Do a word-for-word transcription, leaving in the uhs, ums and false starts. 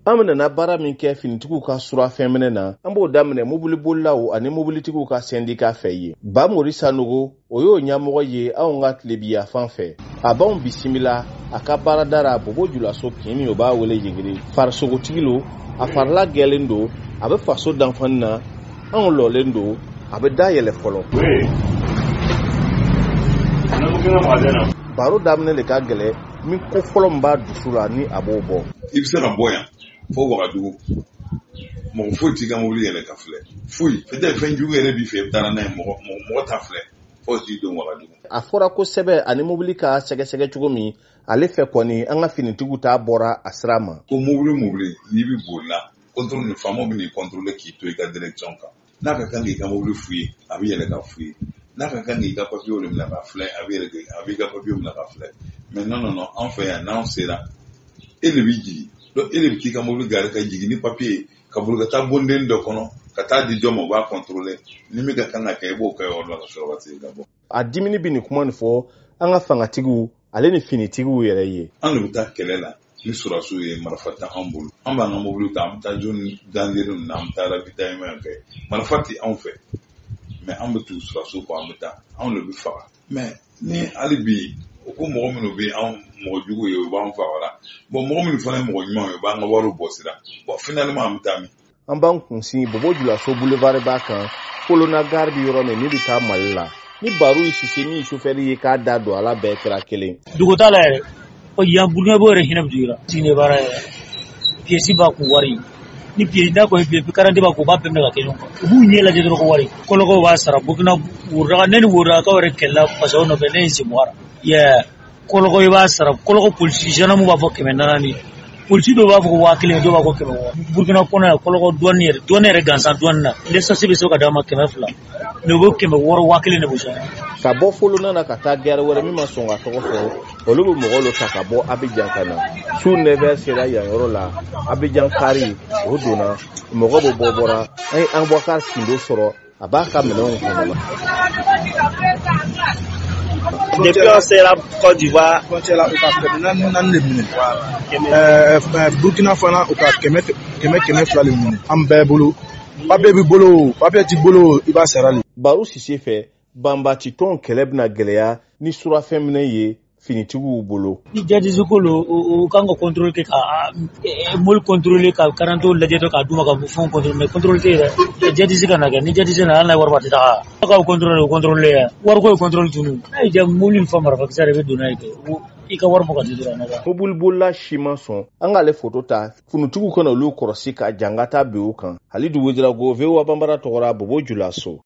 Amna na bara min kɛ finitigiw ka sura fɛnminɛ na an b'o daminɛ mobili bolilaw ani mobilitigiw ka syndicat fɛ ye. Ba Mori Sanogo o y'o ɲɛmɔgɔ ye anw ka tilebiya fan fɛ. A b'anw bisimila a ka baaradara Bobo Julaso kin o b'a wele Yegere. Farisogotigi lo, a farila gɛlen do, a bɛ faso danfani na, anw lɔlen do, a bɛ da yɛlɛ fɔlɔ. Baro daminɛ le ka gɛlɛ min ko fɔlɔ min b'a dusu la ni a b'o bɔ. I bɛ se ka bɔ yan fo Wagadugu mɔgɔ foyi t'i ka mobili yɛlɛ ka filɛ foyi peut-être fɛn jugu yɛrɛ b'i fɛ i bɛ taa n'a ye mɔgɔ mɔgɔ ta filɛ fo t'i don Wagadugu. A fɔra kosɛbɛ ani mobili ka sɛgɛsɛgɛ cogo min ale fɛ kɔni an ka finitigiw ta bɔra a sira ma. Ko mobili mobili n'i bɛ boli la contrôle ni faamaw bɛ n'i contrôler k'i to i ka direction kan n'a ka kan k'i ka mobili fouiller a bɛ yɛlɛ ka fouiller n'a ka kan k'i ka papier de minɛ ka filɛ a bɛ yɛlɛ a b'i ka papier minɛ ka filɛ mais non non non an fɛ yan n'anw sera e de b'i jigi donc e de bɛ t'i ka mobili gare ka jigin ni papier ka boli ka taa bonden dɔ kɔnɔ ka taa di jɔ ma o b'a contrôler ni min ka kan ka kɛ i b'o kɛ yɔrɔ la ka sɔrɔ ka segin ka bɔ. A dimini bɛ nin kuma nin fɔ an ka fangatigiw ale ni finitigiw yɛrɛ ye. An de bɛ taa kɛlɛ la ni sɔrɔsiw ye marifa ta an bolo an b'an ka mobili ta an bɛ taa zone dangereux ninnu na an bɛ taa ravitaillement kɛ marifa tɛ anw fɛ mais an bɛ tugu sɔrɔsiw kɔ an bɛ taa anw de bɛ faga mais ni hali bi o ko mɔgɔ minnu bɛ anw mɔgɔ jugu ye o b'an faga la bon mɔgɔ minnu fana ye mɔgɔ ɲumanw ye o b'an ka wariw bɔ sira bon finalement an bɛ taa min. An b'an kunsin Bobo Julaso boulevard b'a kan Kolona gare bi yɔrɔ min n'i bɛ taa Mali la ni Baru Sise min chauffeur ye k'a da don ala bɛɛ kɛra kelen. Dugu t'a la yɛrɛ o yan Burukina bɔ yɛrɛ hinɛ bɛ jigin Tine baara yɛrɛ pièce b'a kun wari ni pièce da ko pièce quarante b'a kun b'a bɛɛ minɛ ka kɛ ɲɔgɔn kan u b'u ɲɛ lajɛ dɔrɔn ko wari kɔlɔkɔw b'a sara Burukina worodaga ne ni worodagaw yɛrɛ kɛlɛla fasaw nɔfɛ ne ye Semora yeah kɔlɔkɔ i b'a sara kɔlɔkɔ polisi gendarme b'a fɔ kɛmɛ naani polisi dɔw b'a fɔ ko waa kelen dɔw b'a fɔ kɛmɛ wɔɔrɔ Burukina kɔnɔ yan kɔlɔkɔ douane yɛrɛ douane yɛrɛ gansan douane na l'essence bɛ se ka d'a ma kɛmɛ fila mais u bɛ kɛmɛ wɔɔrɔ waa kelen de bɔ sɔrɔ. Ka bɔ Folona na ka taa gare wɛrɛ min ma sɔn ka tɔgɔ fɔ olu bɛ mɔgɔw lo ta ka bɔ Abidjan ka na su neuf heures sera yan yɔrɔ la Abidjan kari o donna mɔgɔ bɛ bɔ bɔra an ye Abubakar Sindo sɔrɔ a b'a ka minɛnw kɔnɔ la. Depuis on sera Côte d'Ivoire, frontière là, on a fait nan le minute. Euh, Burkina Faso, on a kɛmɛ kɛmɛ kɛmɛ fila le minute. An bɛɛ bolo, papier bi bolo, papier ti bolo, i b'a sara le. Baru Sise fɛ banbati tɔn kɛlɛ bɛna gɛlɛya ni surafɛn minɛ ye finitigiw bolo. Ni jadisi ko lo o kan ka contrôle kɛ ka mobile contrôler ka karanto lajɛ dɔ ka d'u ma ka fɛnw contrôler mais contrôle tɛ yɛrɛ jadisi ka na kɛ ni jadisi na hali n'a wari ba tɛ taga ka contrôler o contrôler ya wari ko ye contrôle tunu n'a ye mobile fa marifakisɛ yɛrɛ bɛ don n'a ye kɛ i ka wari bɔ ka di dɔrɔn na. Mobile bolila si ma sɔn an k'ale photo ta finitigiw kana olu kɔrɔsi ka janga ta bi o kan Halidu Wejirago V O A Banbara tɔgɔra Bobo Julaso.